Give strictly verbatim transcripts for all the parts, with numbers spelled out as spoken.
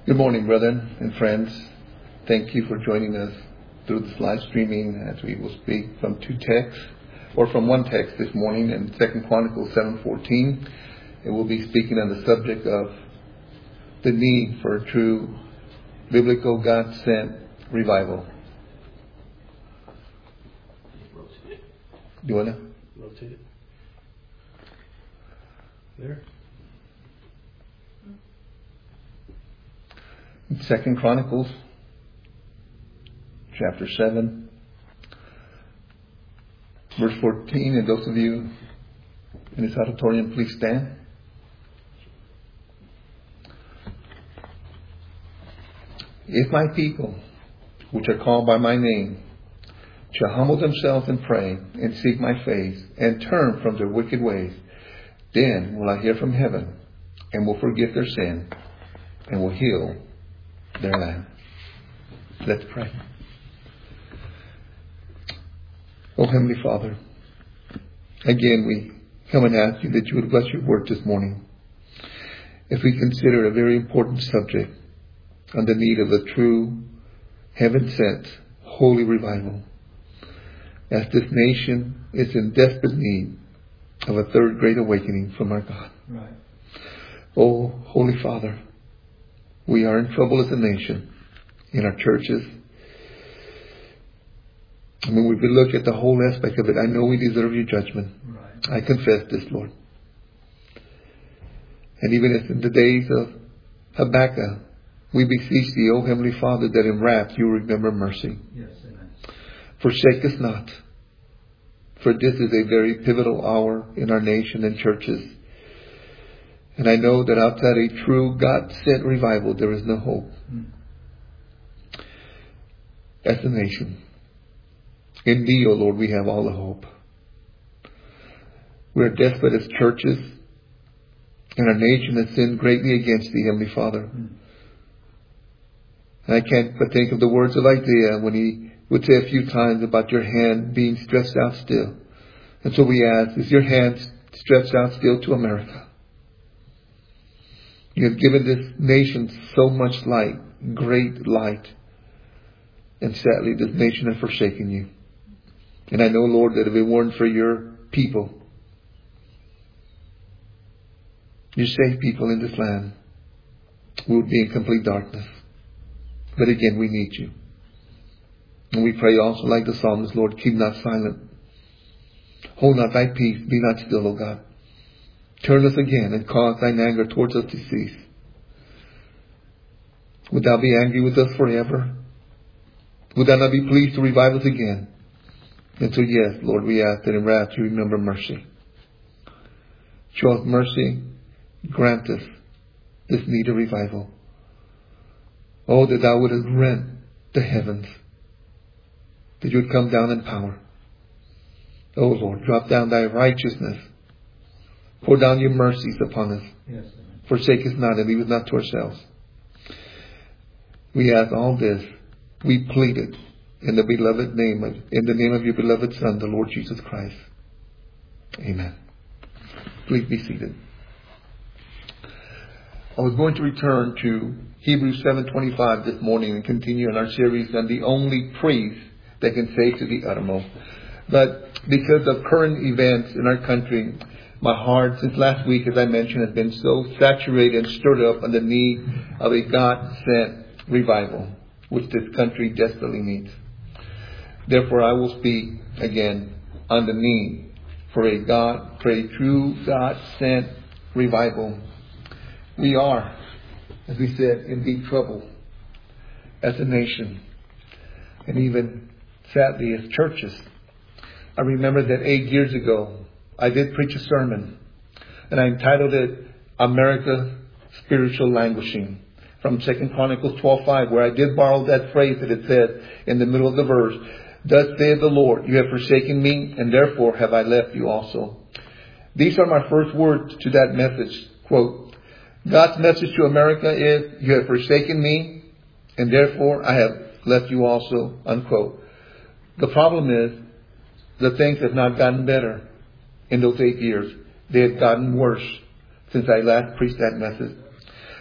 Good morning, brethren and friends. Thank you for joining us through this live streaming as we will speak from two texts, or from one text this morning in Second Chronicles seven fourteen. It will be speaking on the subject of the need for a true biblical God-sent revival. Rotate it. Do you want to? Rotate it. There. Second Chronicles, chapter seven, verse fourteen. And those of you in this auditorium, please stand. If my people, which are called by my name, shall humble themselves and pray and seek my face and turn from their wicked ways, then will I hear from heaven and will forgive their sin and will heal their land. Let's pray. Oh, Heavenly Father, again we come and ask you that you would bless your word this morning as we consider a very important subject on the need of a true, heaven-sent, holy revival, as this nation is in desperate need of a third great awakening from our God. Right. Oh, Holy Father, we are in trouble as a nation, in our churches. I mean, we look at the whole aspect of it. I know we deserve your judgment. Right. I confess this, Lord. And even as in the days of Habakkuk, we beseech thee, O Heavenly Father, that in wrath you remember mercy. Yes, amen. Forsake us not. For this is a very pivotal hour in our nation and churches. And I know that outside a true God-sent revival, there is no hope. Mm. As a nation, in thee, O Lord, we have all the hope. We are desperate as churches, and our nation has sinned greatly against thee, Heavenly Father. Mm. And I can't but think of the words of Isaiah when he would say a few times about your hand being stretched out still. And so we ask, is your hand stretched out still to America? You have given this nation so much light, great light. And sadly, this nation has forsaken you. And I know, Lord, that if it weren't for your people, your saved people in this land, we would be in complete darkness. But again, we need you. And we pray also like the psalmist, Lord, keep not silent. Hold not thy peace, be not still, O God. Turn us again and cause thine anger towards us to cease. Would thou be angry with us forever? Would thou not be pleased to revive us again? And so yes, Lord, we ask that in wrath you remember mercy. Show us mercy. Grant us this need of revival. Oh, that thou wouldest rent the heavens. That you would come down in power. Oh, Lord, drop down thy righteousness. Pour down your mercies upon us. Yes, forsake us not and leave us not to ourselves. We ask all this. We plead it in the beloved name of, in the name of your beloved Son, the Lord Jesus Christ. Amen. Please be seated. I was going to return to Hebrews seven twenty-five this morning and continue in our series on the only priest that can save to the uttermost. But because of current events in our country, my heart since last week, as I mentioned, has been so saturated and stirred up on the need of a God-sent revival, which this country desperately needs. Therefore, I will speak again on the need for a God, for a true God-sent revival. We are, as we said, in deep trouble as a nation, and even sadly as churches. I remember that eight years ago, I did preach a sermon, and I entitled it, America Spiritual Languishing, from Second Chronicles twelve five, where I did borrow that phrase that it said in the middle of the verse, thus saith the Lord, you have forsaken me, and therefore have I left you also. These are my first words to that message. Quote, God's message to America is, you have forsaken me, and therefore I have left you also, unquote. The problem is, the things have not gotten better in those eight years. They have gotten worse since I last preached that message.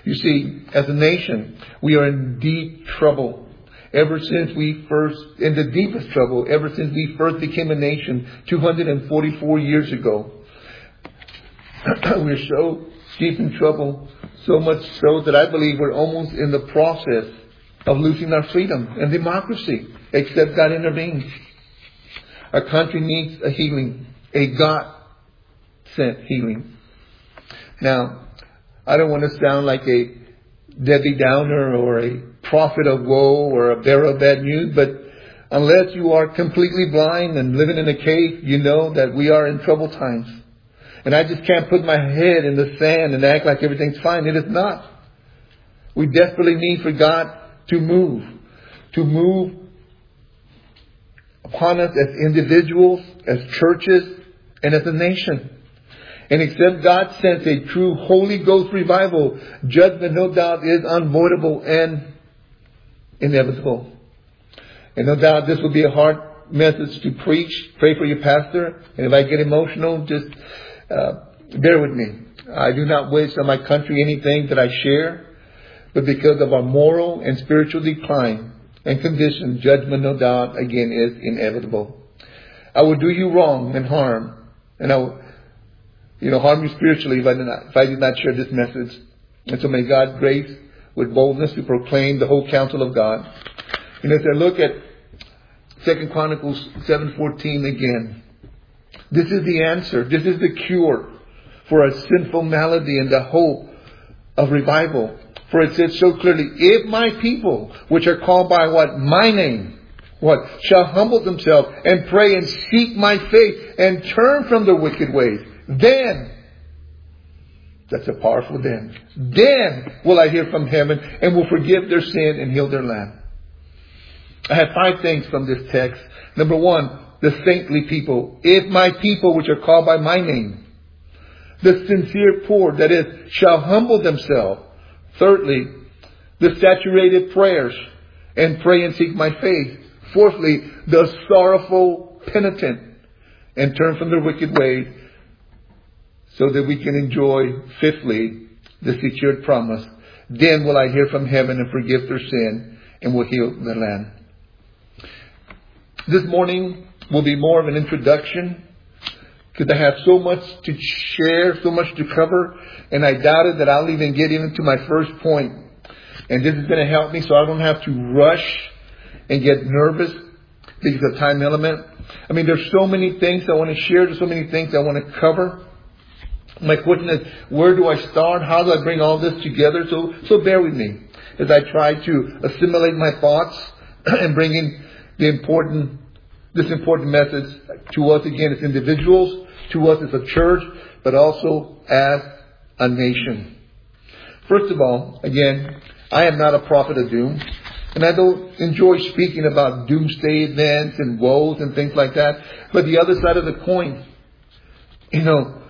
You see, as a nation, we are in deep trouble. Ever since we first, in the deepest trouble, ever since we first became a nation two hundred forty-four years ago. We're so deep in trouble, so much so that I believe we're almost in the process of losing our freedom and democracy, except God intervenes. Our country needs a healing, a God-sent healing. Now, I don't want to sound like a Debbie Downer or a prophet of woe or a bearer of bad news, but unless you are completely blind and living in a cave, you know that we are in troubled times. And I just can't put my head in the sand and act like everything's fine. It is not. We desperately need for God to move, to move upon us as individuals, as churches, and as a nation. And except God sends a true Holy Ghost revival, judgment, no doubt, is unavoidable and inevitable. And no doubt this will be a hard message to preach. Pray for your pastor. And if I get emotional, just uh, bear with me. I do not wish on my country anything that I share. But because of our moral and spiritual decline and condition, judgment, no doubt, again, is inevitable. I will do you wrong and harm. And I will, you know, harm you spiritually if I did not, if I did not share this message. And so may God grace with boldness to proclaim the whole counsel of God. And as I look at Second Chronicles seven fourteen again, this is the answer. This is the cure for a sinful malady and the hope of revival. For it says so clearly, if my people, which are called by what? My name, what? Shall humble themselves and pray and seek my face and turn from their wicked ways, then, that's a powerful then, then will I hear from heaven and will forgive their sin and heal their land. I have five things from this text. Number one, the saintly people. If my people, which are called by my name, the sincere poor, that is, shall humble themselves. Thirdly, the saturated prayers and pray and seek my face. Fourthly, the sorrowful penitent and turn from their wicked ways so that we can enjoy, fifthly, the secured promise. Then will I hear from heaven and forgive their sin and will heal the land. This morning will be more of an introduction because I have so much to share, so much to cover, and I doubted that I'll even get even to my first point. And this is going to help me so I don't have to rush and get nervous because of time element. I mean, there's so many things I want to share. There's so many things I want to cover. My question is, where do I start? How do I bring all this together? So, so bear with me as I try to assimilate my thoughts and bring in the important, this important message to us again as individuals, to us as a church, but also as a nation. First of all, again, I am not a prophet of doom. And I don't enjoy speaking about doomsday events and woes and things like that. But the other side of the coin, you know,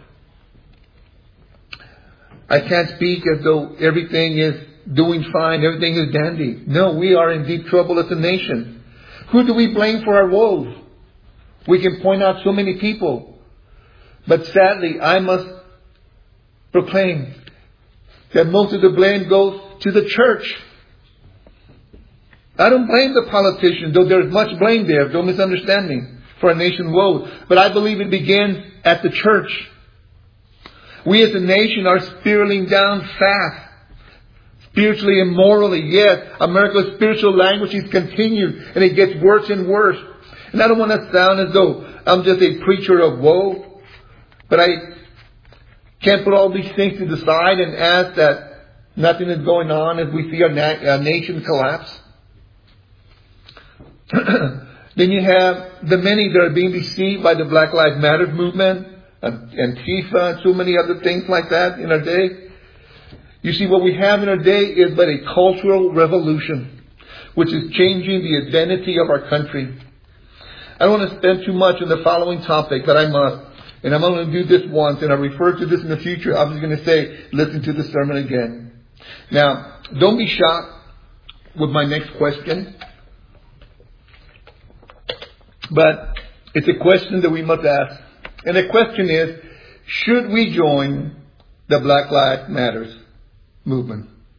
I can't speak as though everything is doing fine, everything is dandy. No, we are in deep trouble as a nation. Who do we blame for our woes? We can point out so many people. But sadly, I must proclaim that most of the blame goes to the church. I don't blame the politicians, though there's much blame there. Don't misunderstand me, for our nation woes. But I believe it begins at the church. We as a nation are spiraling down fast. Spiritually and morally, yes. America's spiritual language is continued and it gets worse and worse. And I don't want to sound as though I'm just a preacher of woe. But I can't put all these things to the side and ask that nothing is going on as we see our, na- our nation collapse. Then you have the many that are being deceived by the Black Lives Matter movement, and Antifa, and so many other things like that in our day. You see, what we have in our day is but a cultural revolution, which is changing the identity of our country. I don't want to spend too much on the following topic, but I must. And I'm only going to do this once, and I refer to this in the future. I'm just going to say, listen to the sermon again. Now, don't be shocked with my next question. But it's a question that we must ask. And the question is, should we join the Black Lives Matter movement?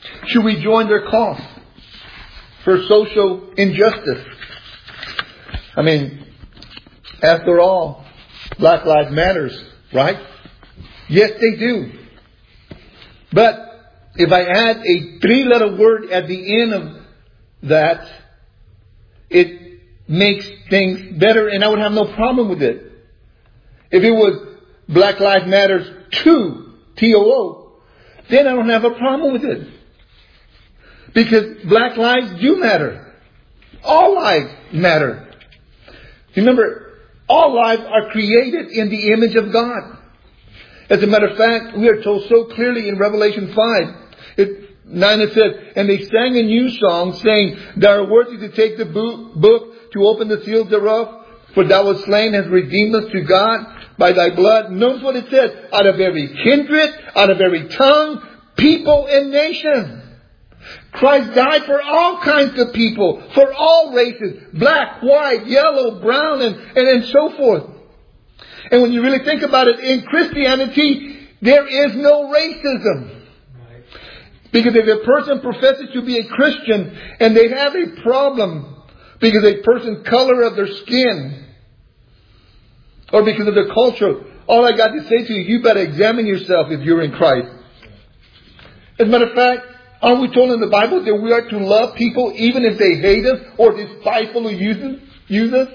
Should we join their cause for social injustice? I mean, after all, Black Lives Matters, right? Yes, they do. But if I add a three-letter word at the end of that, it makes things better, and I would have no problem with it. If it was Black Lives Matters two, T O O, then I don't have a problem with it. Because black lives do matter. All lives matter. Remember, all lives are created in the image of God. As a matter of fact, we are told so clearly in Revelation five, it, nine it says, and they sang a new song, saying, thou art worthy to take the book, to open the seals thereof, for thou wast slain, hast redeemed us to God by thy blood. Notice what it says, out of every kindred, out of every tongue, people and nation. Christ died for all kinds of people, for all races, black, white, yellow, brown, and, and, and so forth. And when you really think about it, in Christianity, there is no racism. Because if a person professes to be a Christian and they have a problem because a person's color of their skin or because of their culture, all I got to say to you, you better examine yourself if you're in Christ. As a matter of fact, aren't we told in the Bible that we are to love people even if they hate us or despitefully use us? Use us?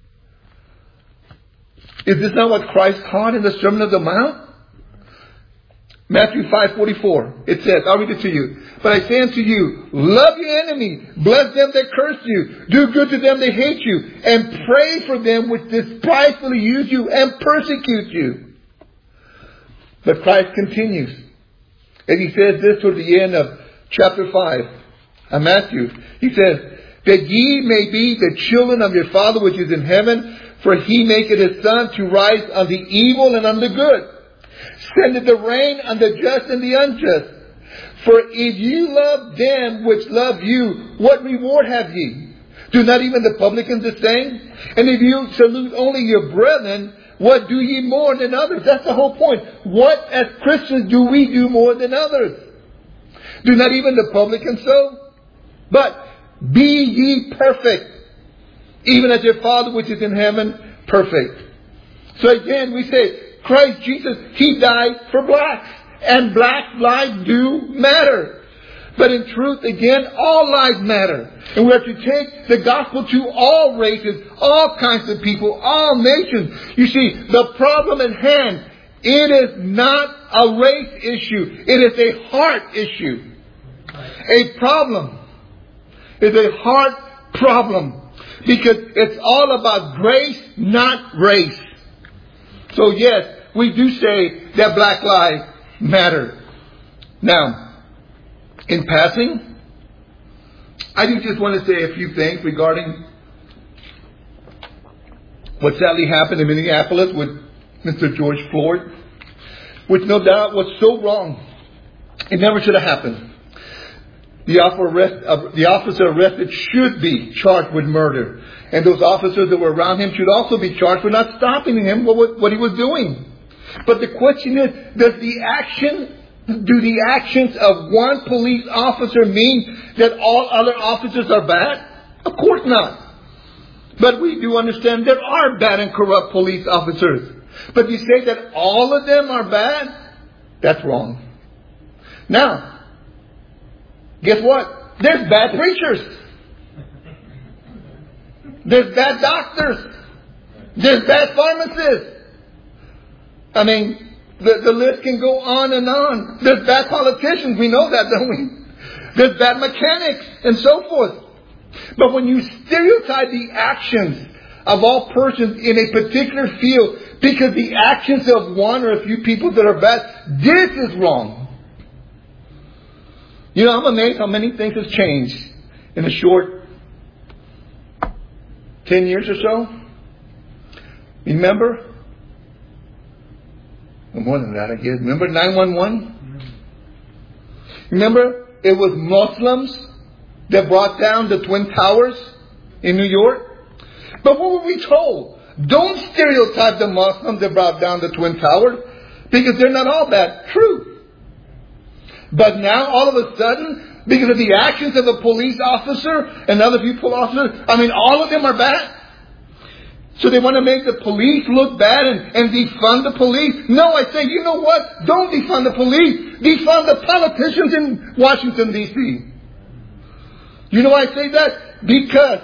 Is this not what Christ taught in the Sermon on the Mount? Matthew five forty-four. It says, I'll read it to you. But I say unto you, love your enemy, bless them that curse you, do good to them that hate you, and pray for them which despitefully use you and persecute you. But Christ continues. And he says this toward the end of chapter five of Matthew. He says, that ye may be the children of your Father which is in heaven, for he maketh his sun to rise on the evil and on the good, sendeth the rain on the just and the unjust. For if you love them which love you, what reward have ye? Do not even the publicans the same? And if you salute only your brethren, what do ye more than others? That's the whole point. What as Christians do we do more than others? Do not even the publicans so? But be ye perfect, even as your Father which is in heaven, perfect. So again, we say, Christ Jesus, He died for blacks. And black lives do matter. But in truth, again, all lives matter. And we are to take the gospel to all races, all kinds of people, all nations. You see, the problem at hand, it is not a race issue. It is a heart issue. A problem. It's a heart problem. Because it's all about grace, not race. So yes, we do say that black lives matter. Now, in passing, I do just want to say a few things regarding what sadly happened in Minneapolis with Mister George Floyd, which no doubt was so wrong. It never should have happened. The officer arrested should be charged with murder. And those officers that were around him should also be charged for not stopping him what, what he was doing. But the question is, does the action, do the actions of one police officer mean that all other officers are bad? Of course not. But we do understand there are bad and corrupt police officers. But you say that all of them are bad? That's wrong. Now, guess what? There's bad preachers. There's bad doctors. There's bad pharmacists. I mean, the, the list can go on and on. There's bad politicians. We know that, don't we? There's bad mechanics and so forth. But when you stereotype the actions of all persons in a particular field because the actions of one or a few people that are bad, this is wrong. You know, I'm amazed how many things have changed in a short ten years or so. Remember? Well, more than that, I guess. Remember nine one one? Remember, it was Muslims that brought down the Twin Towers in New York? But what were we told? Don't stereotype the Muslims that brought down the Twin Towers, because they're not all that true. But now, all of a sudden, because of the actions of a police officer and other people officers, I mean, all of them are bad. So they want to make the police look bad and, and defund the police. No, I say, you know what? Don't defund the police. Defund the politicians in Washington, D C You know why I say that? Because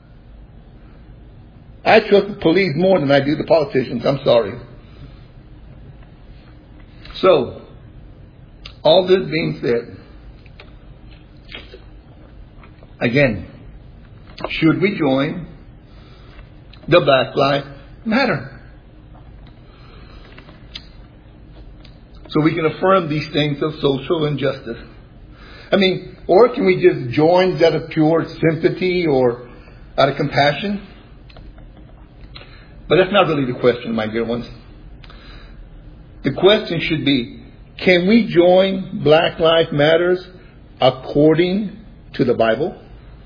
I trust the police more than I do the politicians. I'm sorry. So, all this being said, again, should we join the Black Lives Matter? So we can affirm these things of social injustice. I mean, or can we just join out of pure sympathy or out of compassion? But that's not really the question, my dear ones. The question should be, can we join Black Lives Matter according to the Bible?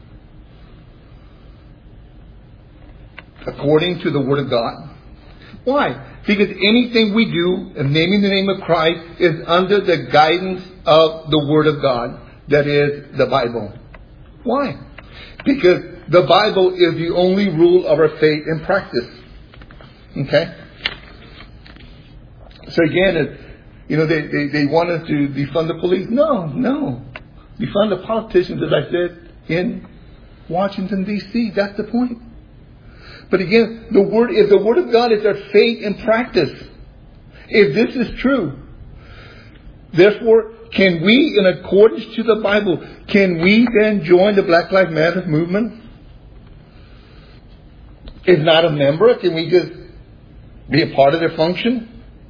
According to the Word of God. Why? Because anything we do in naming the name of Christ is under the guidance of the Word of God. That is the Bible. Why? Because the Bible is the only rule of our faith and practice. Okay? So again, it, you know, they, they, they want us to defund the police. No, no. Defund the politicians, as I said, in Washington, D C That's the point. But again, the word, if the Word of God is our faith and practice, if this is true, therefore, can we, in accordance to the Bible, can we then join the Black Lives Matter movement? If not a member, can we just be a part of their function?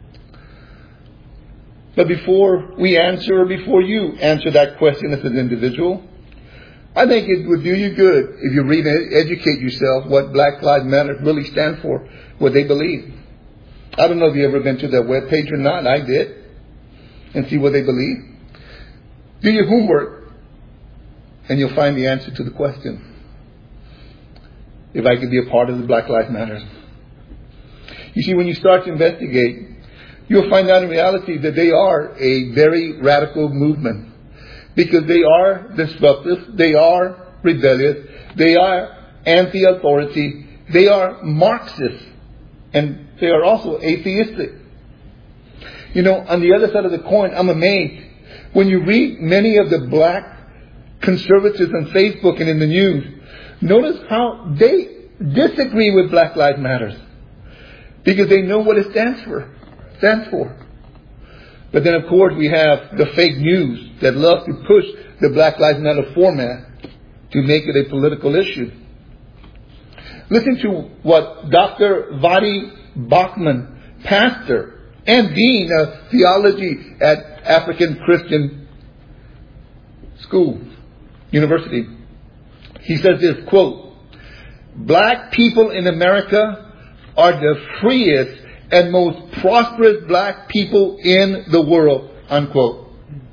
But before we answer, or before you answer that question as an individual, I think it would do you good if you read and educate yourself what Black Lives Matter really stand for, what they believe. I don't know if you've ever been to their webpage or not. I did. And see what they believe. Do your homework and you'll find the answer to the question. If I could be a part of the Black Lives Matter. You see, when you start to investigate, you'll find out in reality that they are a very radical movement. Because they are disruptive, they are rebellious, they are anti-authority, they are Marxist, and they are also atheistic. You know, on the other side of the coin, I'm amazed. When you read many of the black conservatives on Facebook and in the news, notice how they disagree with Black Lives Matter. Because they know what it stands for. Stands for. But then, of course, we have the fake news that love to push the Black Lives Matter format to make it a political issue. Listen to what Doctor Vadi Bachman, pastor and dean of theology at African Christian School, University. He says this, quote, "Black people in America are the freest and most prosperous black people in the world," unquote.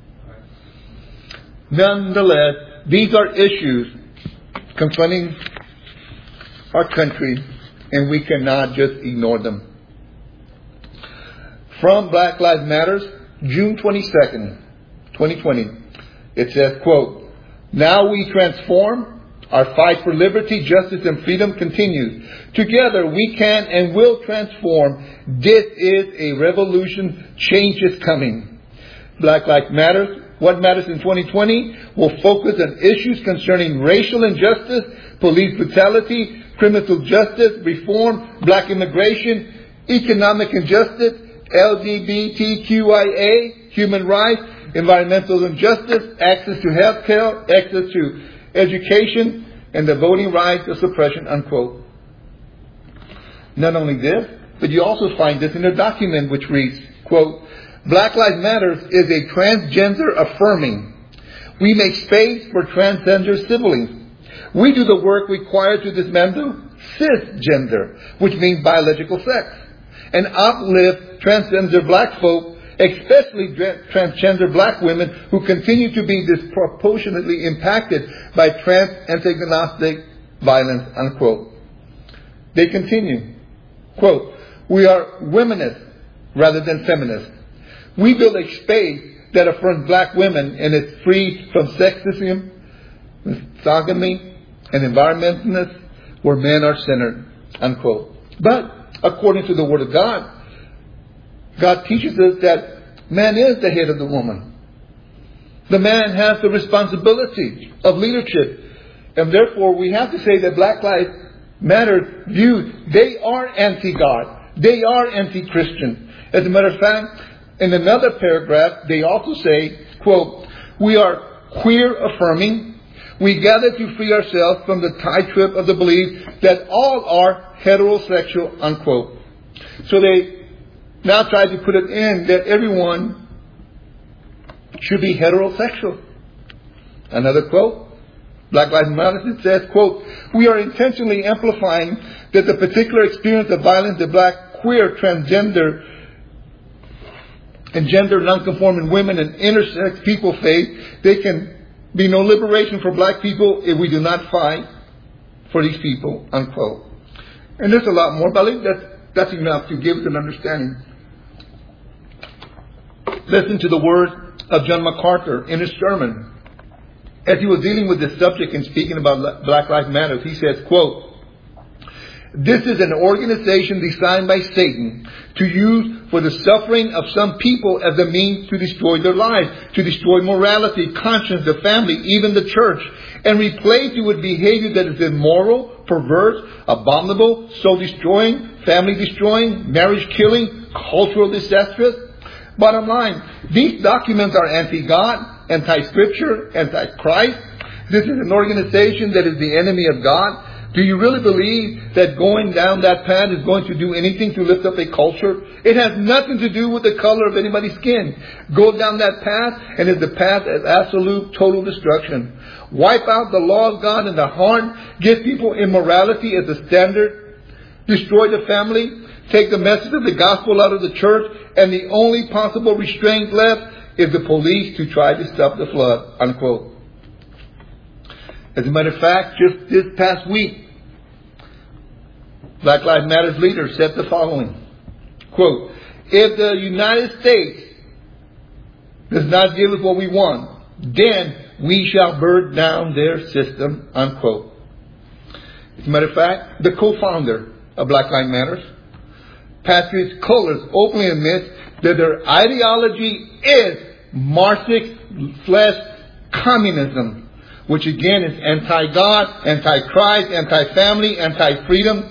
Nonetheless, these are issues confronting our country, and we cannot just ignore them. From Black Lives Matter, June twenty-second, twenty twenty, it says, quote, "Now we transform. Our fight for liberty, justice, and freedom continues. Together we can and will transform. This is a revolution. Change is coming. Black Lives Matter. What matters in twenty twenty will focus on issues concerning racial injustice, police brutality, criminal justice, reform, black immigration, economic injustice, L G B T Q I A, human rights, environmental injustice, access to health care, access to education, and the voting rights of suppression," unquote. Not only this, but you also find this in a document which reads, quote, "Black Lives Matter is a transgender affirming. We make space for transgender siblings. We do the work required to dismantle cisgender, which means biological sex, and uplift transgender black folk, especially transgender black women who continue to be disproportionately impacted by trans antagonistic violence," unquote. They continue, quote, "We are womenist rather than feminist. We build a space that affirms black women and is free from sexism, misogyny, and environmentalists where men are centered, unquote. But according to the Word of God, God teaches us that man is the head of the woman. The man has the responsibility of leadership. And therefore we have to say that Black Lives Matter views, they are anti-God. They are anti-Christian. As a matter of fact, in another paragraph, they also say, quote, we are queer affirming. We gather to free ourselves from the tie trip of the belief that all are heterosexual, unquote. So they now try to put it in that everyone should be heterosexual. Another quote, Black Lives Matter says, quote, we are intentionally amplifying that the particular experience of violence that black, queer, transgender, and gender nonconforming women and intersex people face, there can be no liberation for black people if we do not fight for these people, unquote. And there's a lot more, but I think that's, that's enough to give us an understanding. Listen to the words of John MacArthur in his sermon. As he was dealing with this subject and speaking about Black Lives Matter, he says, quote, this is an organization designed by Satan to use for the suffering of some people as a means to destroy their lives, to destroy morality, conscience, the family, even the church, and replace it with behavior that is immoral, perverse, abominable, soul-destroying, family-destroying, marriage-killing, cultural disastrous. Bottom line, these documents are anti-God, anti-Scripture, anti-Christ. This is an organization that is the enemy of God. Do you really believe that going down that path is going to do anything to lift up a culture? It has nothing to do with the color of anybody's skin. Go down that path and it's the path of absolute total destruction. Wipe out the law of God in the heart. Give people immorality as a standard. Destroy the family. Take the message of the gospel out of the church. And the only possible restraint left is the police to try to stop the flood, unquote. As a matter of fact, just this past week, Black Lives Matter's leader said the following, quote, if the United States does not give us what we want, then we shall burn down their system, unquote. As a matter of fact, the co-founder of Black Lives Matter, Patrice Cullors, openly admits that their ideology is Marxist flesh communism, which again is anti-God, anti-Christ, anti-family, anti-freedom.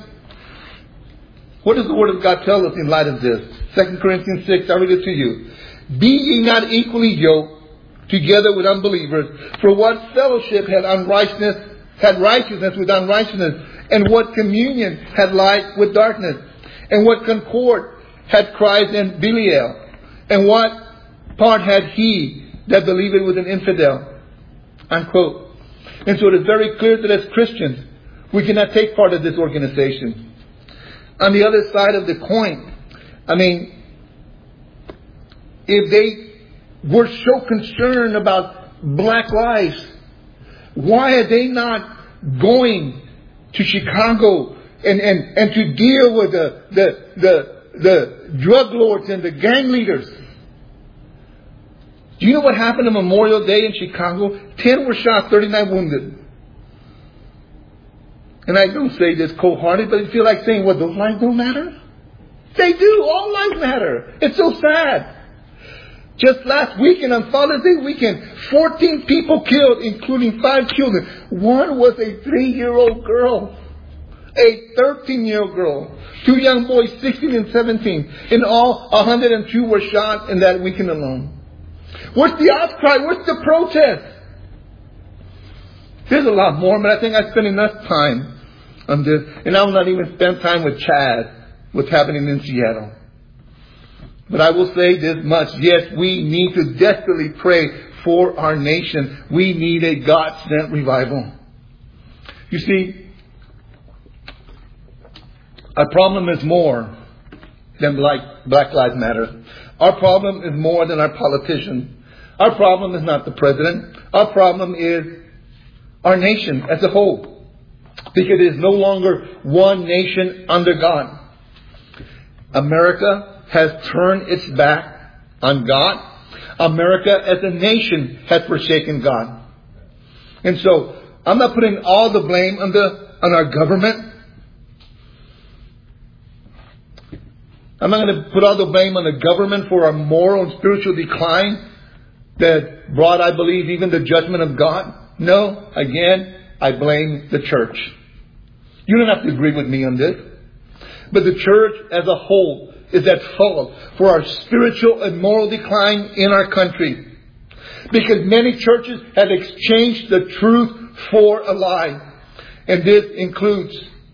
What does the Word of God tell us in light of this? Second Corinthians six, I read it to you. Be ye not equally yoked together with unbelievers, for what fellowship had unrighteousness, had righteousness with unrighteousness, and what communion had light with darkness, and what concord had Christ and Belial, and what part had he that believed with an infidel, unquote. And so it is very clear that as Christians, we cannot take part of this organization. On the other side of the coin, I mean, if they were so concerned about black lives, why are they not going to Chicago and, and, and to deal with the, the, the, the drug lords and the gang leaders? Do you know what happened on Memorial Day in Chicago? Ten were shot, thirty-nine wounded. And I don't say this cold-hearted, but I feel like saying, what, those lives don't matter? They do. All lives matter. It's so sad. Just last weekend, on Father's Day weekend, fourteen people killed, including five children. One was a three-year-old girl. A thirteen-year-old girl. Two young boys, sixteen and seventeen. In all, one hundred two were shot in that weekend alone. What's the outcry? What's the protest? There's a lot more, but I think I spent enough time on this. And I will not even spend time with Chad, what's happening in Seattle. But I will say this much. Yes, we need to desperately pray for our nation. We need a God-sent revival. You see, our problem is more than Black, Black Lives Matter. Our problem is more than our politicians. Our problem is not the president. Our problem is our nation as a whole. Because it is no longer one nation under God. America has turned its back on God. America as a nation has forsaken God. And so, I'm not putting all the blame on the on our government. I'm not going to put all the blame on the government for our moral and spiritual decline that brought, I believe, even the judgment of God. No, again, I blame the church. You don't have to agree with me on this. But the church as a whole is at fault for our spiritual and moral decline in our country. Because many churches have exchanged the truth for a lie. And this includes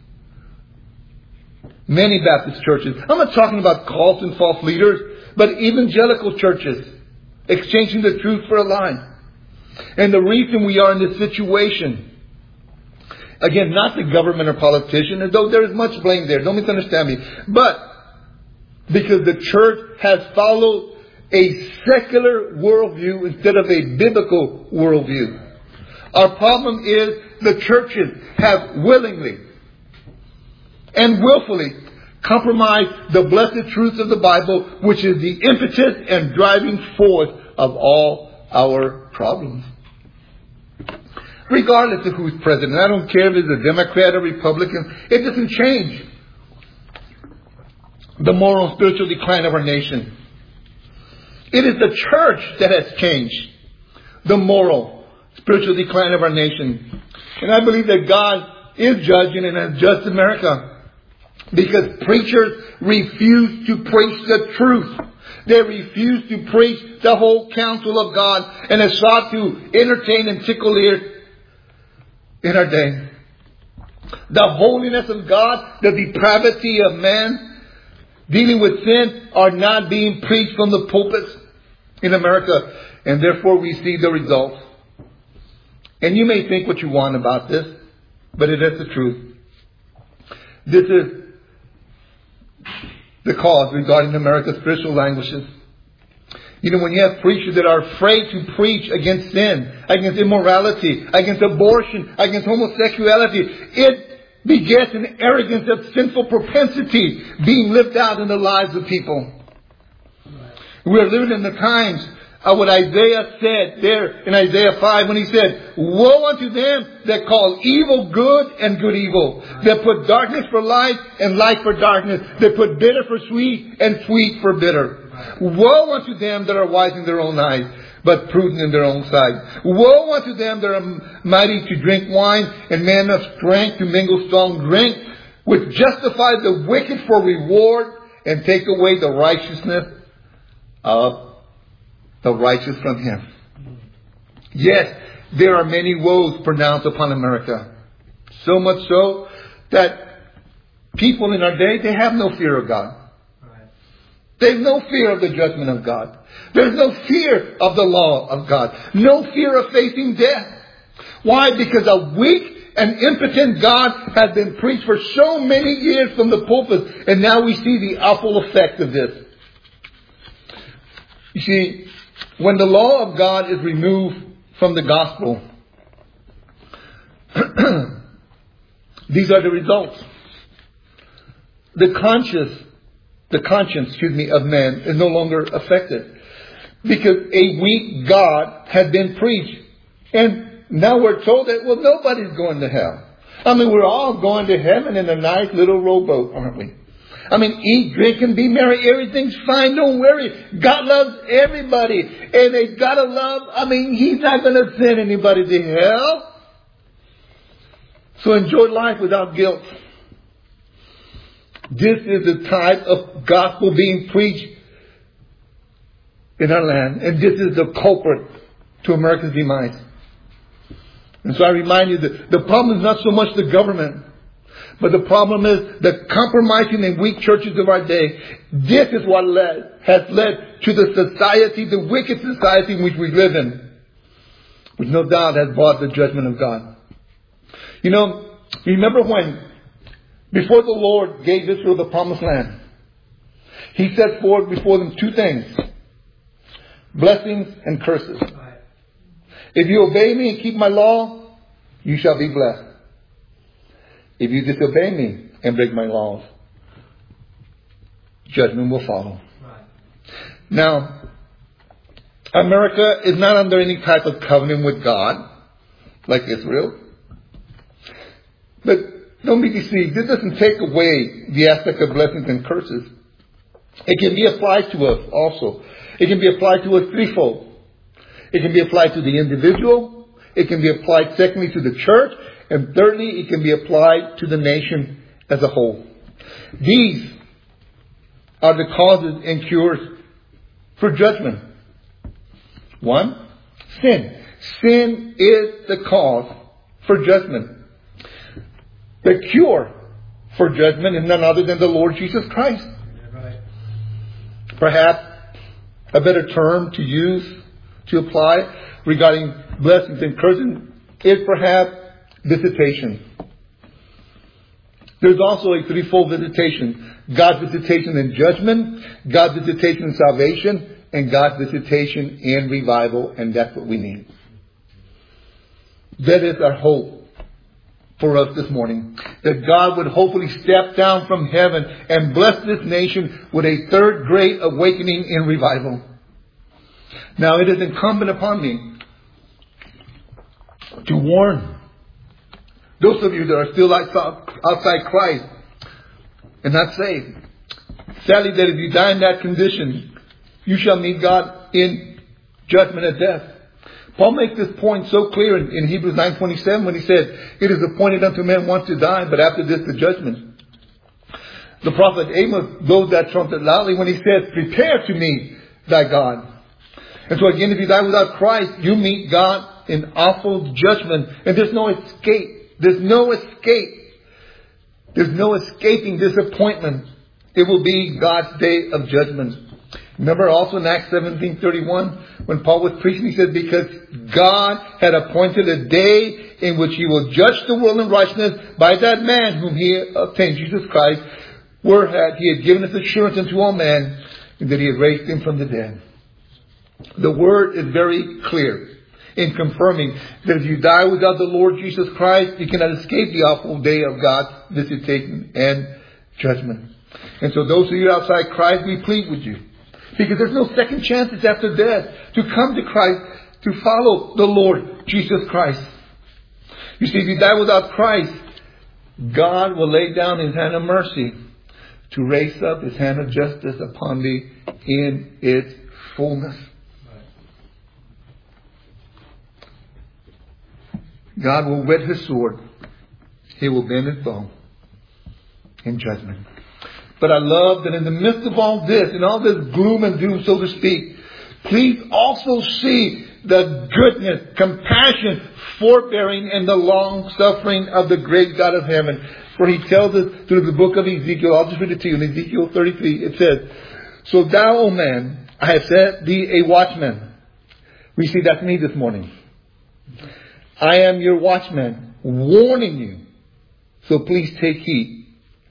many Baptist churches. I'm not talking about cults and false leaders, but evangelical churches exchanging the truth for a lie. And the reason we are in this situation, again, not the government or politician, though there is much blame there, don't misunderstand me, but because the church has followed a secular worldview instead of a biblical worldview. Our problem is the churches have willingly and willfully compromised the blessed truths of the Bible, which is the impetus and driving force of all our problems. Regardless of who's president, I don't care if it's a Democrat or Republican, it doesn't change the moral and spiritual decline of our nation. It is the church that has changed the moral, spiritual decline of our nation. And I believe that God is judging and has judged America because preachers refuse to preach the truth. They refuse to preach the whole counsel of God and have sought to entertain and tickle ears in our day. The holiness of God, the depravity of man, dealing with sin are not being preached from the pulpits in America. And therefore we see the results. And you may think what you want about this, but it is the truth. This is the cause regarding America's spiritual languishes. You know, when you have preachers that are afraid to preach against sin, against immorality, against abortion, against homosexuality, it begets an arrogance of sinful propensity being lived out in the lives of people. We are living in the times of what Isaiah said there in Isaiah five when he said, "Woe unto them that call evil good and good evil, that put darkness for light and light for darkness, that put bitter for sweet and sweet for bitter. Woe unto them that are wise in their own eyes, but prudent in their own sight. Woe unto them that are mighty to drink wine and men of strength to mingle strong drink, which justify the wicked for reward and take away the righteousness of the righteous from him." Yes, there are many woes pronounced upon America. So much so that people in our day, they have no fear of God. They have no fear of the judgment of God. There's no fear of the law of God. No fear of facing death. Why? Because a weak and impotent God has been preached for so many years from the pulpit. And now we see the awful effect of this. You see, when the law of God is removed from the gospel, these are the results. The conscience, the conscience, excuse me, of man is no longer affected because a weak God has been preached. And now we're told that, well, nobody's going to hell. I mean, we're all going to heaven in a nice little rowboat, aren't we? I mean, eat, drink, and be merry. Everything's fine. Don't worry. God loves everybody. And they gotta love, I mean, He's not going to send anybody to hell. So enjoy life without guilt. This is the type of gospel being preached in our land. And this is the culprit to America's demise. And so I remind you that the problem is not so much the government, but the problem is the compromising and weak churches of our day. This is what led, has led to the society, the wicked society in which we live in, which no doubt has brought the judgment of God. You know, remember when, before the Lord gave Israel the promised land, He set forth before them two things: blessings and curses. If you obey me and keep my law, you shall be blessed. If you disobey me and break my laws, judgment will follow. Right. Now, America is not under any type of covenant with God, like Israel. But don't be deceived. This doesn't take away the aspect of blessings and curses. It can be applied to us also. It can be applied to us threefold. It can be applied to the individual. It can be applied secondly to the church. And thirdly, it can be applied to the nation as a whole. These are the causes and cures for judgment. One, sin. Sin is the cause for judgment. The cure for judgment is none other than the Lord Jesus Christ. Right. Perhaps a better term to use, to apply regarding blessings and curses is perhaps visitation. There's also a threefold visitation. God's visitation in judgment, God's visitation in salvation, and God's visitation in revival. And that's what we need. That is our hope for us this morning. That God would hopefully step down from heaven and bless this nation with a third great awakening in revival. Now it is incumbent upon me to warn those of you that are still outside Christ and not saved. Sadly, that if you die in that condition, you shall meet God in judgment at death. Paul makes this point so clear in, in Hebrews nine twenty-seven when he said, "It is appointed unto men once to die, but after this the judgment." The prophet Amos blows that trumpet loudly when he says, "Prepare to meet thy God." And so again, if you die without Christ, you meet God in awful judgment. And there's no escape. There's no escape. There's no escaping disappointment. It will be God's day of judgment. Remember also in Acts seventeen thirty-one, when Paul was preaching, he said, because God had appointed a day in which he will judge the world in righteousness by that man whom he obtained, Jesus Christ, whereat he had given us assurance unto all men, and that he had raised him from the dead. The word is very clear in confirming that if you die without the Lord Jesus Christ, you cannot escape the awful day of God's visitation and judgment. And so those of you outside Christ, we plead with you. Because there's no second chances after death to come to Christ, to follow the Lord Jesus Christ. You see, if you die without Christ, God will lay down His hand of mercy to raise up His hand of justice upon thee in its fullness. God will whet His sword. He will bend His bow in judgment. But I love that in the midst of all this, in all this gloom and doom, so to speak, please also see the goodness, compassion, forbearing, and the long suffering of the great God of heaven. For He tells us through the book of Ezekiel, I'll just read it to you, in Ezekiel thirty-three, it says, "So thou, O man, I have set thee a watchman." We see that's me this morning. "I am your watchman, warning you. So please take heed.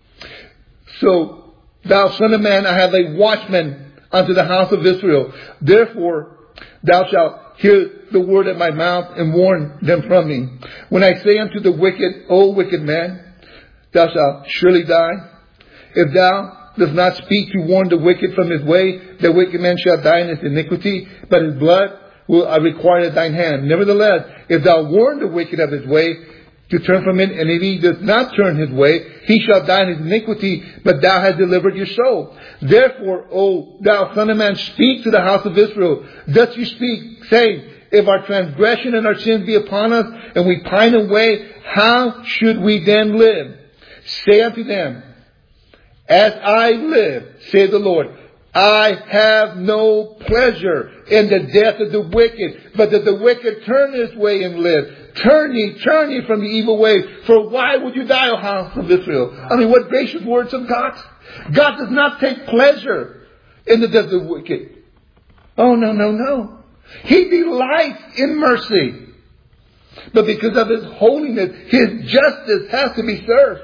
So, thou son of man, I have a watchman unto the house of Israel. Therefore, thou shalt hear the word of my mouth and warn them from me. When I say unto the wicked, O wicked man, thou shalt surely die. If thou dost not speak to warn the wicked from his way, the wicked man shall die in his iniquity, but his blood will I require at thine hand. Nevertheless, if thou warn the wicked of his way, to turn from it, and if he does not turn his way, he shall die in his iniquity, but thou hast delivered your soul. Therefore, O thou son of man, speak to the house of Israel. Thus you speak, saying, if our transgression and our sins be upon us, and we pine away, how should we then live? Say unto them, as I live, saith the Lord, I have no pleasure in the death of the wicked, but that the wicked turn his way and live. Turn ye, turn ye from the evil ways. For why would you die, O house of Israel? I mean, what gracious words of God. God does not take pleasure in the death of the wicked. Oh, no, no, no. He delights in mercy. But because of His holiness, His justice has to be served.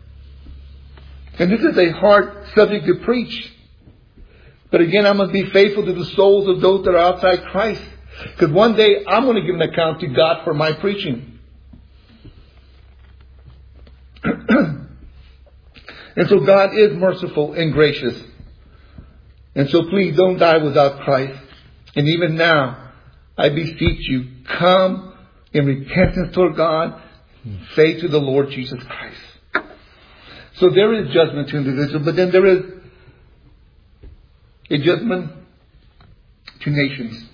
And this is a hard subject to preach. But again, I must be faithful to the souls of those that are outside Christ. Because one day I'm going to give an account to God for my preaching. And so God is merciful and gracious. And so please don't die without Christ. And even now, I beseech you, come in repentance toward God, faith to the Lord Jesus Christ. So there is judgment to individuals, but then there is a judgment to nations.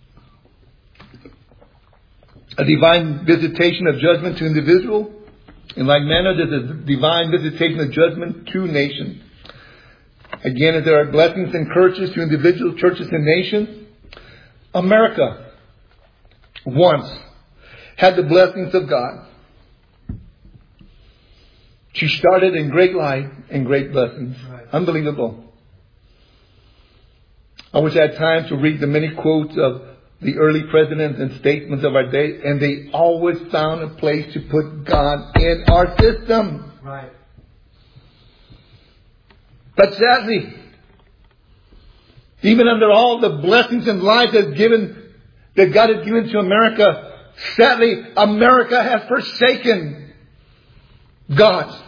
A divine visitation of judgment to individual. In like manner, there's a divine visitation of judgment to nations. Again, as there are blessings and curses to individual churches and nations, America once had the blessings of God. She started in great light and great blessings. Right. Unbelievable. I wish I had time to read the many quotes of the early presidents and statesmen of our day, and they always found a place to put God in our system. Right. But sadly, even under all the blessings and life that's given, that God has given to America, sadly, America has forsaken God.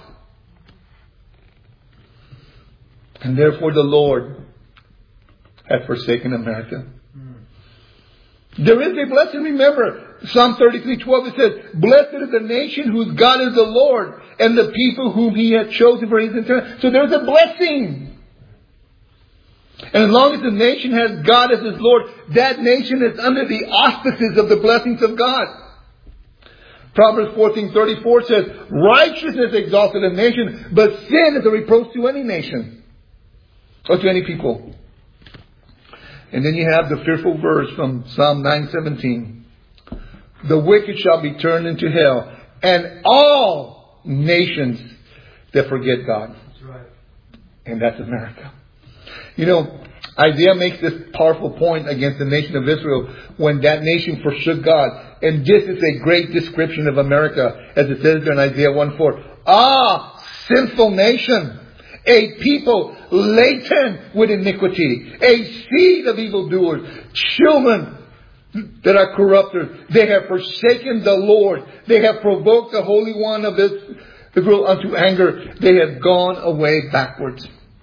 And therefore the Lord has forsaken America. There is a blessing. Remember, Psalm thirty-three twelve, it says, blessed is the nation whose God is the Lord, and the people whom He has chosen for His inheritance. So there's a blessing. And as long as the nation has God as His Lord, that nation is under the auspices of the blessings of God. Proverbs fourteen thirty-four says, righteousness exalted a nation, but sin is a reproach to any nation, or to any people. And then you have the fearful verse from Psalm nine seventeen. The wicked shall be turned into hell, and all nations that forget God. That's right. And that's America. You know, Isaiah makes this powerful point against the nation of Israel when that nation forsook God. And this is a great description of America, as it says there in Isaiah one four. Ah, sinful nation! A people laden with iniquity. A seed of evildoers. Children that are corrupters. They have forsaken the Lord. They have provoked the Holy One of Israel unto anger. They have gone away backwards.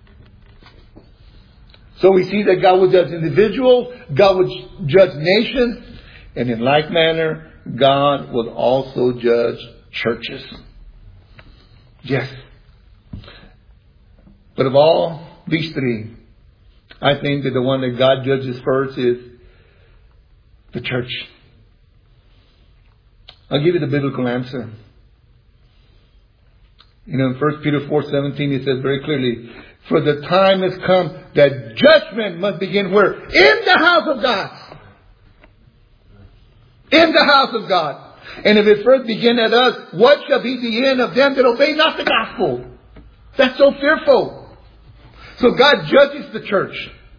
So we see that God will judge individuals. God will judge nations. And in like manner, God will also judge churches. Yes. But of all these three, I think that the one that God judges first is the church. I'll give you the biblical answer. You know, in First Peter four seventeen, it says very clearly, for the time has come that judgment must begin where? In the house of God. In the house of God. And if it first begin at us, what shall be the end of them that obey not the gospel? That's so fearful. So God judges the church,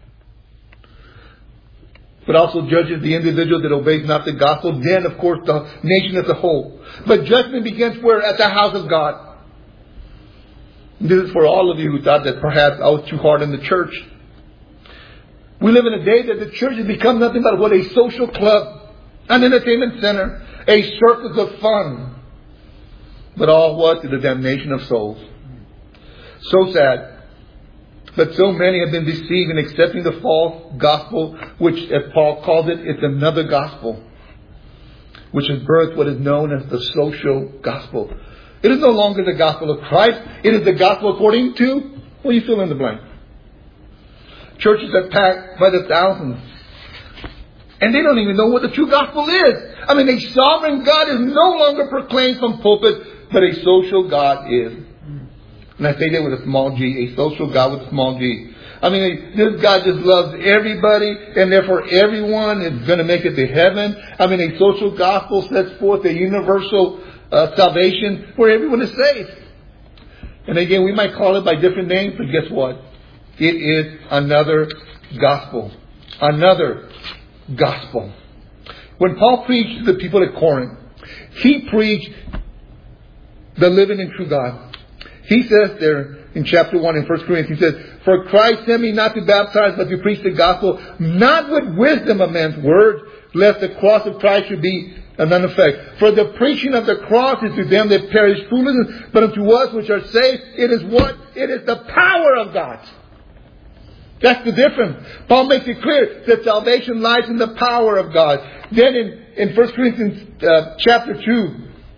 but also judges the individual that obeys not the gospel. Then, of course, the nation as a whole. But judgment begins where? At the house of God. This is for all of you who thought that perhaps I was too hard on the church. We live in a day that the church has become nothing but what? A social club, an entertainment center, a circus of fun. But all what? To the damnation of souls. So sad. But so many have been deceived in accepting the false gospel, which, as Paul calls it, it's another gospel, which has birthed what is known as the social gospel. It is no longer the gospel of Christ. It is the gospel according to, well, you fill in the blank. Churches are packed by the thousands. And they don't even know what the true gospel is. I mean, a sovereign God is no longer proclaimed from pulpit, but a social God is. And I say that with a small g, a social God with a small g. I mean, this God just loves everybody, and therefore everyone is going to make it to heaven. I mean, a social gospel sets forth a universal uh, salvation where everyone is saved. And again, we might call it by different names, but guess what? It is another gospel. Another gospel. When Paul preached to the people at Corinth, he preached the living and true God. He says there in chapter one in First Corinthians, he says, for Christ sent me not to baptize, but to preach the gospel, not with wisdom of man's words, lest the cross of Christ should be of none effect. For the preaching of the cross is to them that perish foolishness, but unto us which are saved, it is what? It is the power of God. That's the difference. Paul makes it clear that salvation lies in the power of God. Then in, in First Corinthians uh, chapter two,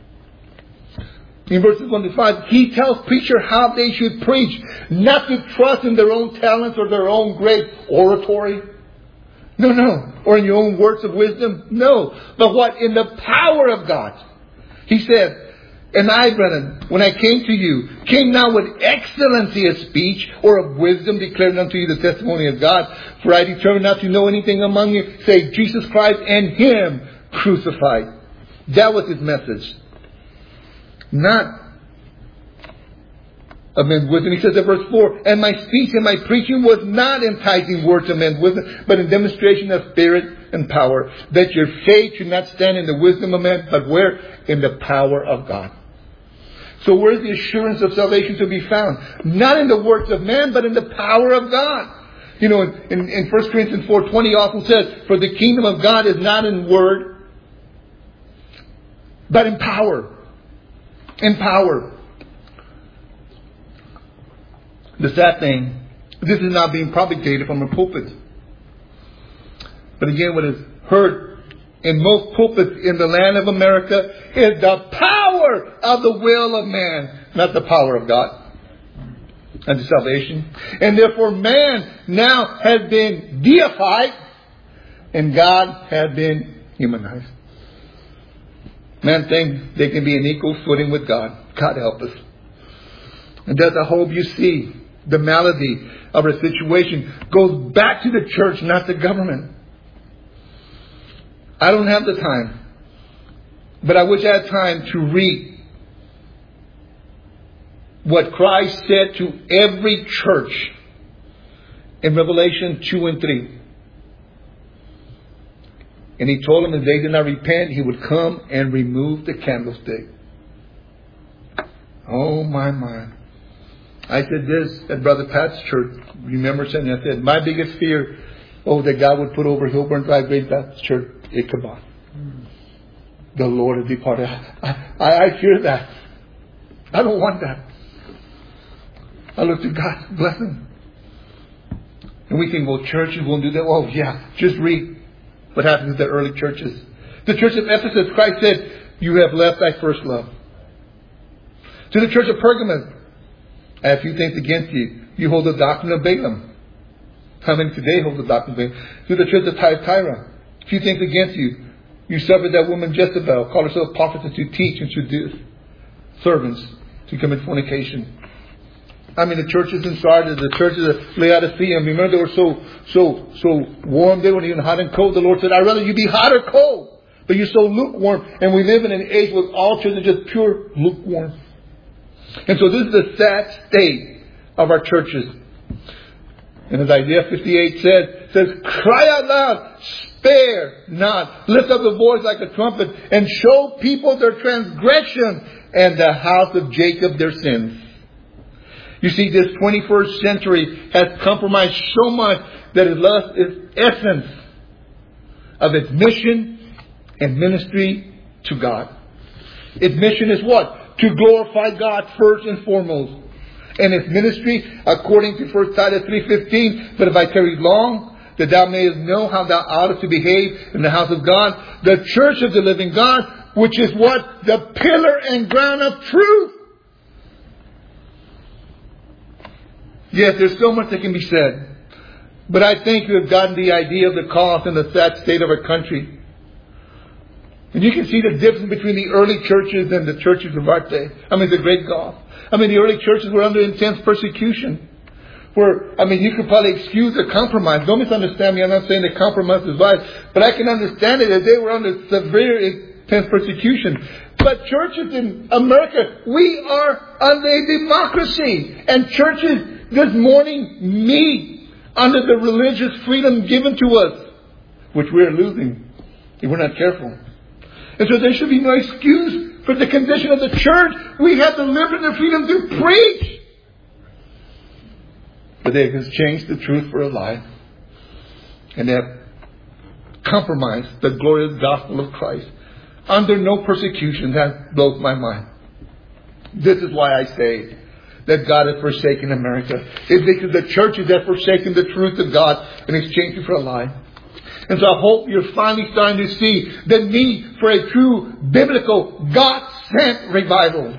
in verses one to five, he tells preachers how they should preach. Not to trust in their own talents or their own great oratory. No, no. Or in your own words of wisdom. No. But what? In the power of God. He said, and I, brethren, when I came to you, came not with excellency of speech or of wisdom, declaring unto you the testimony of God. For I determined not to know anything among you, save Jesus Christ and Him crucified. That was his message. Not of men's wisdom. He says in verse four, and my speech and my preaching was not enticing words of men's wisdom, but in demonstration of spirit and power, that your faith should not stand in the wisdom of men, but where? In the power of God. So where is the assurance of salvation to be found? Not in the works of man, but in the power of God. You know, in, in First Corinthians four twenty also says, for the kingdom of God is not in word, but in power. In power. The sad thing, this is not being propagated from a pulpit. But again, what is heard in most pulpits in the land of America is the power of the will of man, not the power of God unto salvation. And therefore man now has been deified and God has been humanized. Man thinks they can be in equal footing with God. God help us. And that's I hope you see the malady of our situation goes back to the church, not the government. I don't have the time. But I wish I had time to read what Christ said to every church in Revelation two and three. And He told them if they did not repent, He would come and remove the candlestick. Oh my, my. I said this at Brother Pat's church. Remember saying, I said, my biggest fear, oh, that God would put over Hillburn Drive Great Baptist Church, Ichabod. Mm. The Lord has departed. I, I, I fear that. I don't want that. I look to God, bless Him. And we think, well, churches won't do that. Oh, yeah, just read what happened to the early churches. The church of Ephesus, Christ said, you have left thy first love. To the church of Pergamos, I have few things against you. You hold the doctrine of Balaam. How many today hold the doctrine of Balaam? To the church of Thyatira, few things against you. You suffered that woman Jezebel, called herself prophetess, to teach and seduce servants to commit fornication. I mean, the churches in Sardis, the churches of Laodicea, remember they were so, so, so warm. They weren't even hot and cold. The Lord said, I'd rather you be hot or cold. But you're so lukewarm. And we live in an age where all churches are just pure lukewarm. And so this is the sad state of our churches. And as Isaiah fifty-eight said, says, cry out loud, spare not, lift up the voice like a trumpet, and show people their transgression, and the house of Jacob their sins. You see, this twenty-first century has compromised so much that it lost its essence of its mission and ministry to God. Its mission is what? To glorify God first and foremost. And its ministry, according to First Titus three fifteen, but if I tarry long, that thou mayest know how thou oughtest to behave in the house of God, the church of the living God, which is what? The pillar and ground of truth. Yes, there's so much that can be said. But I think you have gotten the idea of the cost and the sad state of our country. And you can see the difference between the early churches and the churches of our day. I mean, the great gulf. I mean, the early churches were under intense persecution. Where, I mean, you could probably excuse a compromise. Don't misunderstand me. I'm not saying that compromise is right. But I can understand it as they were under severe, intense persecution. But churches in America, we are under a democracy. And churches this morning meet under the religious freedom given to us, which we are losing if we're not careful. And so there should be no excuse for the condition of the church. We have the liberty and the freedom to preach. But they have changed the truth for a lie. And they have compromised the glorious gospel of Christ. Under no persecution. That blows my mind. This is why I say that God has forsaken America. It's because the churches have forsaken the truth of God and exchanged it for a lie. And so I hope you're finally starting to see the need for a true biblical, God-sent revival.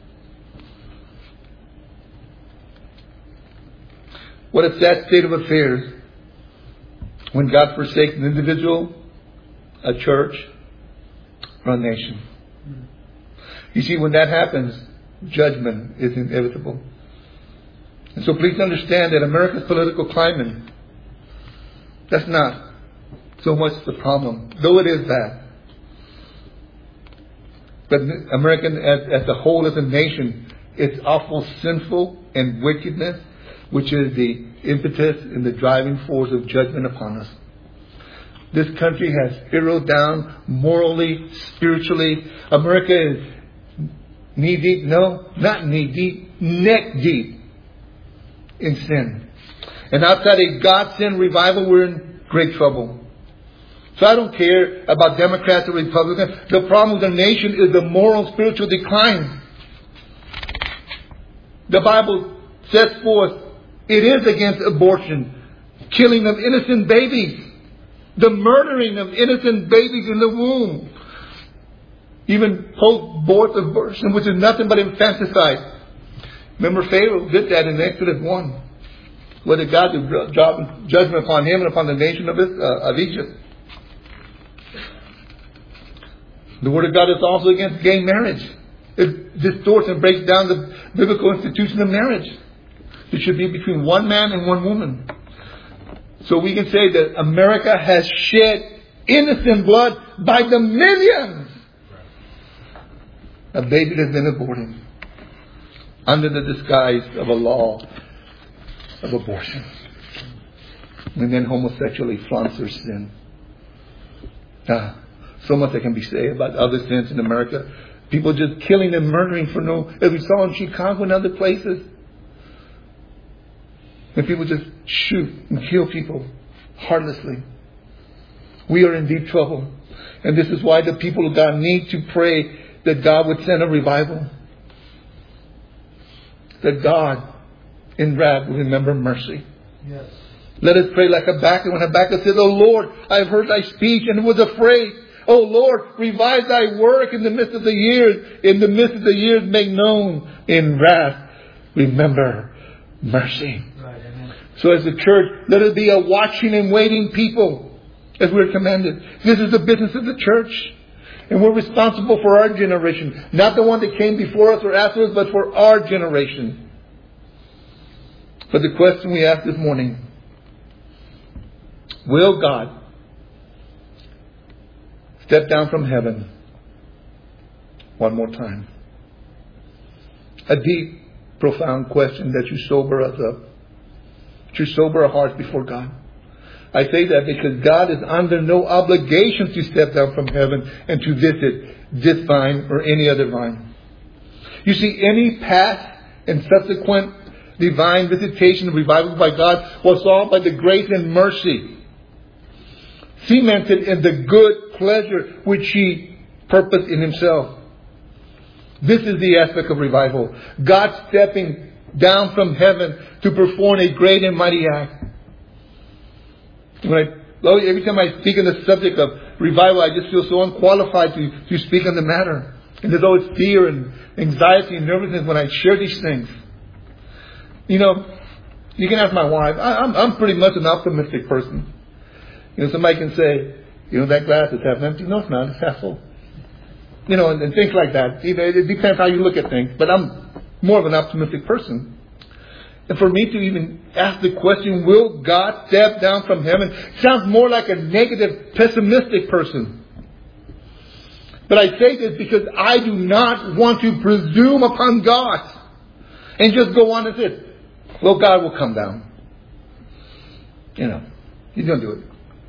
What a sad state of affairs when God forsakes an individual, a church, or a nation. You see, when that happens, judgment is inevitable. And so please understand that America's political climate, that's not so much the problem, though it is that. But America as, as a whole, as a nation, it's awful sinful and wickedness, which is the impetus and the driving force of judgment upon us. This country has spiraled down morally, spiritually. America is knee deep, no, not knee deep, neck deep in sin. And outside a God-sent revival, we're in great trouble. So I don't care about Democrats or Republicans. The problem with the nation is the moral, spiritual decline. The Bible sets forth it is against abortion, killing of innocent babies, the murdering of innocent babies in the womb, even post-birth abortion, which is nothing but infanticide. Remember, Pharaoh did that in Exodus one, where the God did judgment upon him and upon the nation of, his, uh, of Egypt. The Word of God is also against gay marriage. It distorts and breaks down the biblical institution of marriage. It should be between one man and one woman. So we can say that America has shed innocent blood by the millions. A baby that's been aborted under the disguise of a law of abortion. And then homosexuality flaunts their sin. Ah, so much that can be said about other sins in America. People just killing and murdering for no... As we saw in Chicago and other places. And people just shoot and kill people heartlessly. We are in deep trouble. And this is why the people of God need to pray that God would send a revival. That God in wrath will remember mercy. Yes. Let us pray like Habakkuk. When Habakkuk said, "O Lord, I have heard thy speech and was afraid. O Lord, revive thy work in the midst of the years. In the midst of the years make known. In wrath remember mercy." Right, amen. So as the church, let us be a watching and waiting people, as we're commanded. This is the business of the church. And we're responsible for our generation. Not the one that came before us or after us, but for our generation. But the question we ask this morning, will God step down from heaven one more time? A deep, profound question that should sober us up. Should sober our hearts before God. I say that because God is under no obligation to step down from heaven and to visit this vine or any other vine. You see, any past and subsequent divine visitation and revival by God was all by the grace and mercy, cemented in the good pleasure which He purposed in Himself. This is the aspect of revival. God stepping down from heaven to perform a great and mighty act. When I, every time I speak on the subject of revival, I just feel so unqualified to, to speak on the matter. And there's always fear and anxiety and nervousness when I share these things. You know, you can ask my wife. I, I'm, I'm pretty much an optimistic person. You know, somebody can say, you know, that glass is half empty. No, it's not. It's half full. You know, and, and things like that. You know, it depends how you look at things. But I'm more of an optimistic person. And for me to even ask the question, will God step down from heaven, sounds more like a negative, pessimistic person. But I say this because I do not want to presume upon God and just go on as if, well, God will come down. You know, He's going to do it.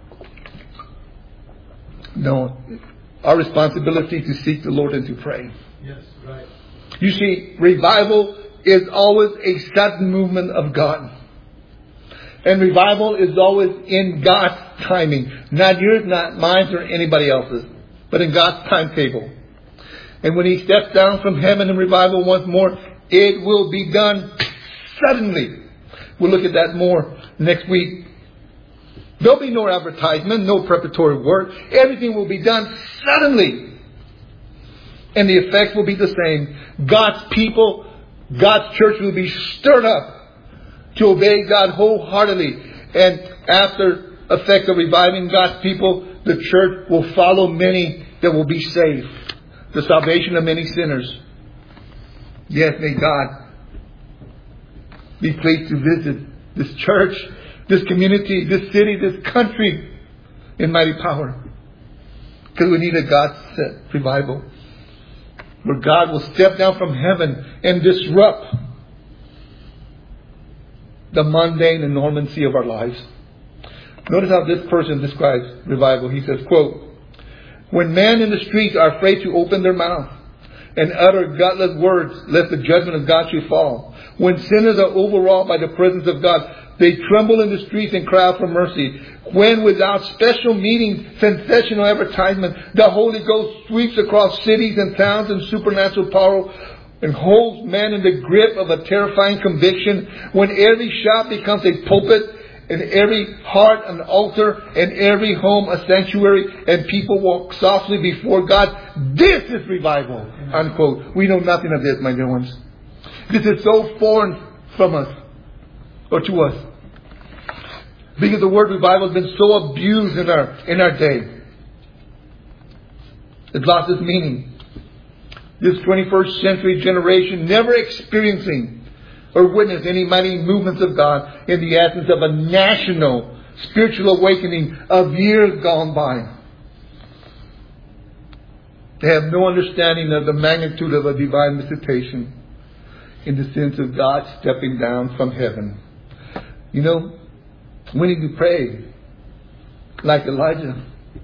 No, our responsibility is to seek the Lord and to pray. Yes, right. You see, revival is always a sudden movement of God. And revival is always in God's timing. Not yours, not mine, or anybody else's. But in God's timetable. And when He steps down from heaven in revival once more, It will be done suddenly. We'll look at that more next week. There'll be no advertisement, no preparatory work. Everything will be done suddenly. And the effect will be the same. God's people, God's church will be stirred up to obey God wholeheartedly. And after effect of reviving God's people, the church will follow many that will be saved. The salvation of many sinners. Yes, may God be pleased to visit this church, this community, this city, this country in mighty power. Because we need a God-sent revival. Where God will step down from heaven and disrupt the mundane enormity of our lives. Notice how this person describes revival. He says, quote, when men in the streets are afraid to open their mouth and utter gutless words, lest the judgment of God should fall. When sinners are overawed by the presence of God, they tremble in the streets and cry out for mercy. When without special meetings, sensational advertisement, the Holy Ghost sweeps across cities and towns in supernatural power and holds man in the grip of a terrifying conviction. When every shop becomes a pulpit and every heart an altar and every home a sanctuary and people walk softly before God, this is revival. Unquote. We know nothing of this, my dear ones. This is so foreign from us, or to us. Because the word revival has been so abused in our in our day. It's lost its meaning. This twenty-first century generation never experiencing or witnessed any mighty movements of God in the absence of a national spiritual awakening of years gone by. They have no understanding of the magnitude of a divine visitation in the sense of God stepping down from heaven. You know, we need to pray like Elijah.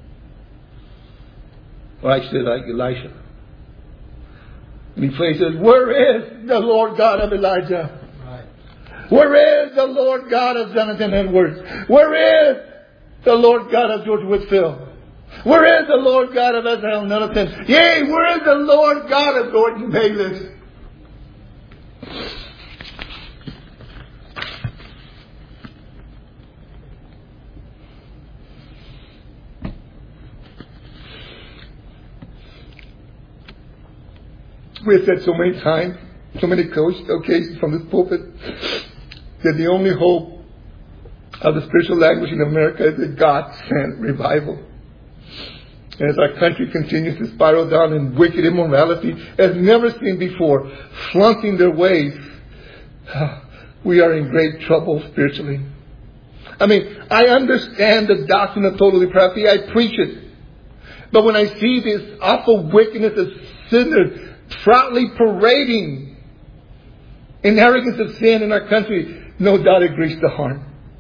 Or I said like Elisha. And he prays, says, where is the Lord God of Elijah? Right. Where is the Lord God of Jonathan Edwards? Where is the Lord God of George Whitfield? Where is the Lord God of Israel Nelson? Yea, where is the Lord God of Gordon Bayless? We have said so many times, so many occasions from this pulpit, that the only hope of the spiritual language in America is a God-sent revival. And as our country continues to spiral down in wicked immorality as never seen before, flaunting their ways, we are in great trouble spiritually. I mean, I understand the doctrine of total depravity. I preach it. But when I see this awful wickedness of sinners proudly parading in arrogance of sin in our country, no doubt it grieves the heart.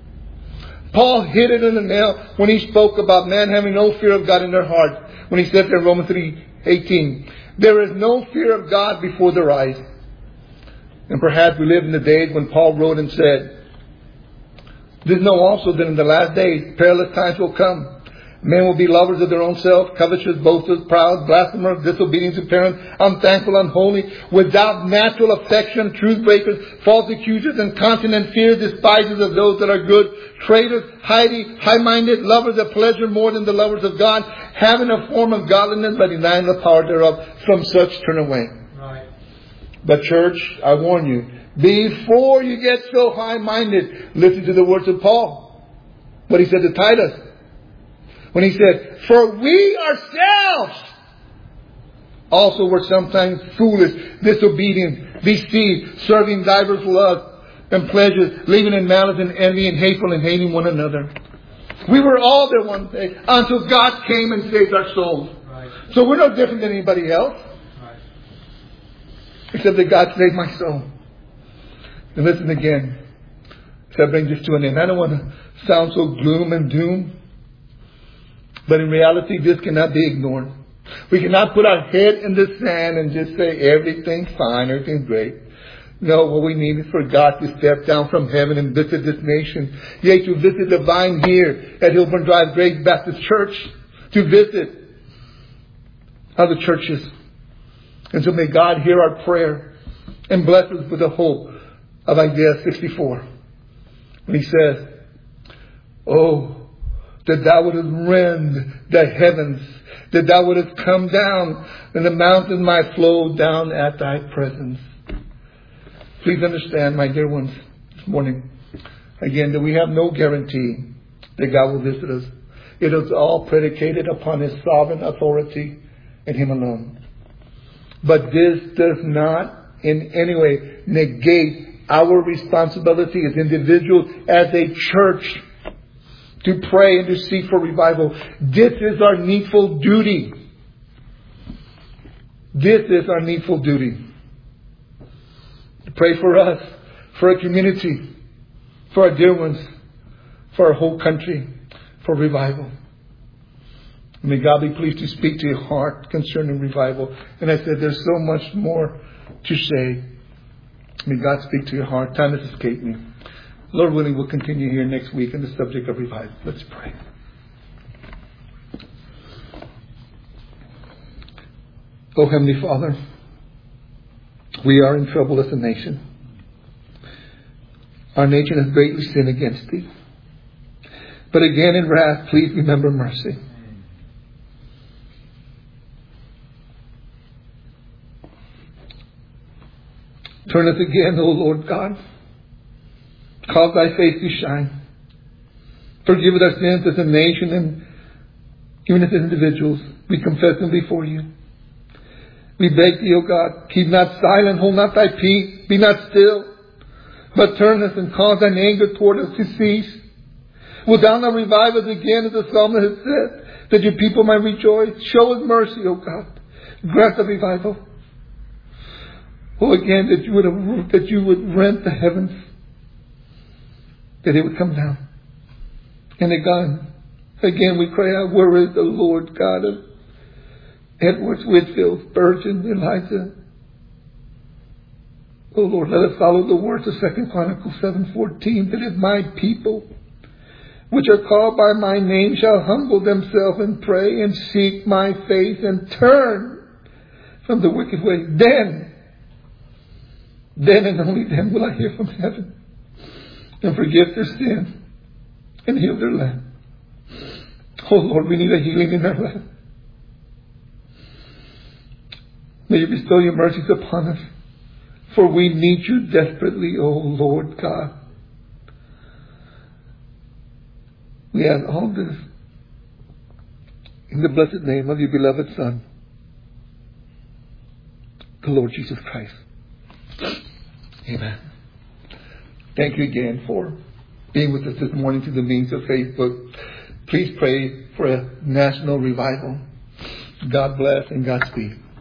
Paul hit it in the nail when he spoke about man having no fear of God in their heart. When he said in Romans three eighteen, there is no fear of God before their eyes. And perhaps we live in the days when Paul wrote and said, this know also that in the last days perilous times will come. Men will be lovers of their own self, covetous, boasters, proud, blasphemers, disobedient to parents, unthankful, unholy, without natural affection, truth breakers, false accusers, incontinent, fear, despisers of those that are good, traitors, high, high-minded, lovers of pleasure more than the lovers of God, having a form of godliness but denying the power thereof. From such turn away. Right. But church, I warn you, before you get so high-minded, listen to the words of Paul. What he said to Titus. When he said, for we ourselves also were sometimes foolish, disobedient, deceived, serving divers lusts and pleasures, living in malice and envy and hateful and hating one another. We were all there one day until God came and saved our souls. Right. So we're no different than anybody else. Right. Except that God saved my soul. And listen again. So I bring this to an end. I don't want to sound so gloom and doom. But in reality, this cannot be ignored. We cannot put our head in the sand and just say everything's fine, everything's great. No, what we need is for God to step down from heaven and visit this nation. Yea, to visit the vine here at Hillburn Drive Grace Baptist Church. To visit other churches. And so may God hear our prayer And bless us with the hope of Isaiah sixty-four. When he says, oh, that thou wouldest rend the heavens, that thou wouldest come down, and the mountains might flow down at thy presence. Please understand, my dear ones, this morning, again, that we have no guarantee that God will visit us. It is all predicated upon His sovereign authority and Him alone. But this does not in any way negate our responsibility as individuals, as a church, to pray and to seek for revival. This is our needful duty. This is our needful duty. To pray for us, for our community, for our dear ones, for our whole country, for revival. May God be pleased to speak to your heart concerning revival. And I said there's so much more to say. May God speak to your heart. Time has escaped me. Lord willing, we'll continue here next week on the subject of revival. Let's pray. Oh, Heavenly Father, we are in trouble as a nation. Our nation has greatly sinned against Thee. But again in wrath, please remember mercy. Turn us again, O Lord God. Cause Thy face to shine. Forgive us our sins as a nation and even as individuals. We confess them before You. We beg Thee, O God, keep not silent, hold not Thy peace, be not still, but turn us and cause Thine anger toward us to cease. Will Thou not revive us again, as the psalmist has said, that Your people might rejoice? Show us mercy, O God. Grant the revival. Oh, again, that You would that You would rent the heavens, that it would come down. And again, again we cry out, where is the Lord God of Edwards, Whitfield, Spurgeon, Elijah? Oh Lord, let us follow the words of Second Chronicles seven fourteen, that if my people, which are called by my name, shall humble themselves and pray and seek my face and turn from the wicked way, then, then and only then will I hear from heaven and forgive their sin and heal their land. Oh Lord, we need a healing in our land. May You bestow Your mercies upon us, for we need You desperately, O Lord God. We ask all this in the blessed name of Your beloved Son, the Lord Jesus Christ. Amen. Thank you again for being with us this morning through the means of Facebook. Please pray for a national revival. God bless and Godspeed.